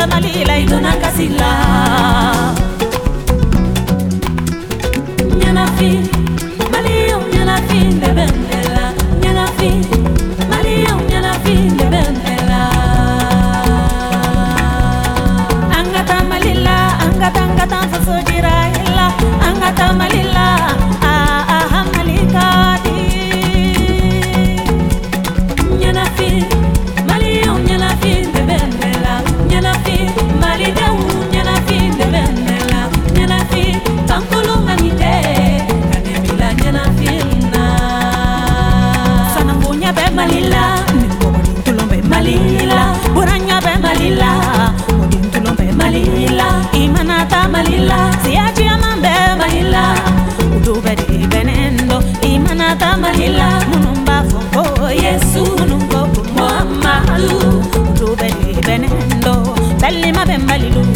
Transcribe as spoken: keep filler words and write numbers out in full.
malila iduna kasila nyana fi malio nyana fi de bendela nyana fi malio nyana fi de bendela angata malila angata angata fasojira illa angata malila ah ah malika di nyana fi malio nyana fi de bendela nyana fi malida nyana fi de bendela nyana fi tankulu manite kanemila nyana fi na sanambunya be malila tulombe malila buranya be malila tulombe malila imanata malila siachi amambe malila udube de benendo imanata malila munumba foko yesu munumba muhammadu udube de benendo bellima be malilu